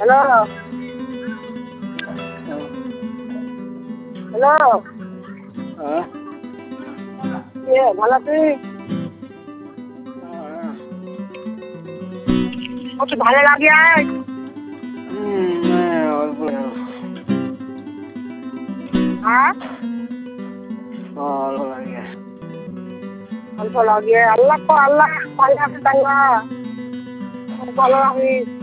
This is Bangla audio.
হ্যালো হ্যালো হ্যাঁ কে ভালো আছিস? একটু ভালো লাগে আয়। অল্প হ্যাঁ ভালো লাগে। অল্প লাগে আল্লাহ ভালো আছিস তাই না? ভালো আছিস?